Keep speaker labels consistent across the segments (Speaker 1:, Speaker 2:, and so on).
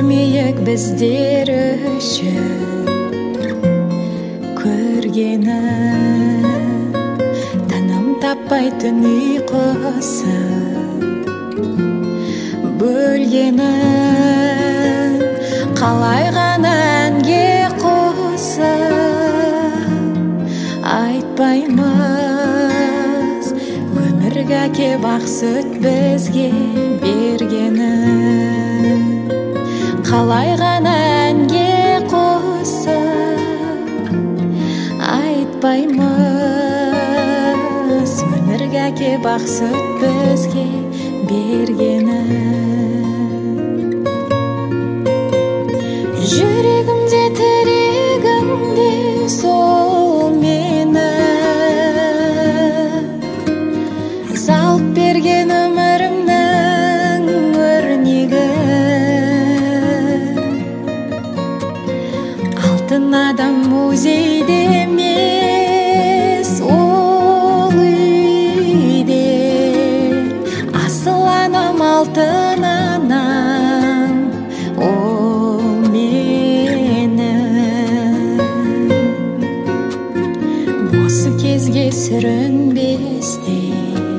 Speaker 1: көрмейік біздер үшін көргені, тыным таппай түн ұйқысы бөлгені, қалай ғана әнге қосып айтпаймыз өмірге әкеп ақ сүт бізге бергені, қалай ғана әнге қосып айтпаймыз өмірге әкеп ақ сүт бізге бергені. Жүрегімде тірегімде сол мені салып берген өмірімнің өрнегі, алтын адам музейде емес ол үйде, асыл анам алтын анам ол мені. Осы кезге сүрінбестей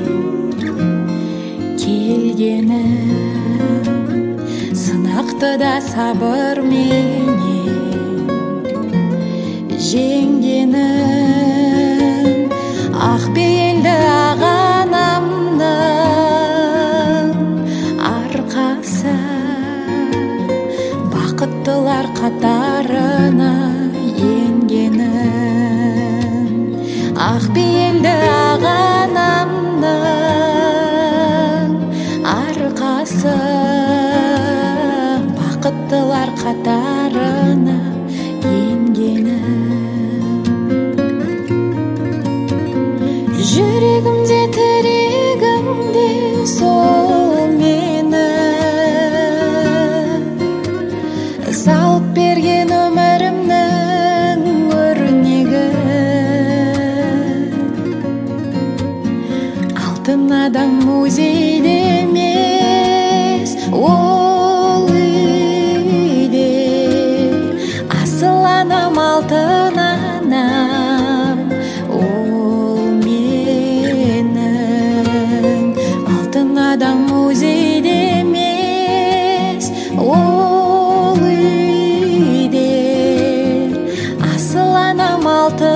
Speaker 1: келгенім, сынақты да сабырменен жеңгенім, ақ бейілді ағанамның арқасы, бақыттылар қатарына енгенім, ақ бейілді ағанамның арқасы, бақыттылар қатарына енгенім. Жүрегімде тірегімде сол мені салып берген өмірімнің өрнегі, алтын адам музейде емес ол үйде, асыл анам алтын анам ол менің, алтын адам музейде емес ол үйде, асыл анам алтын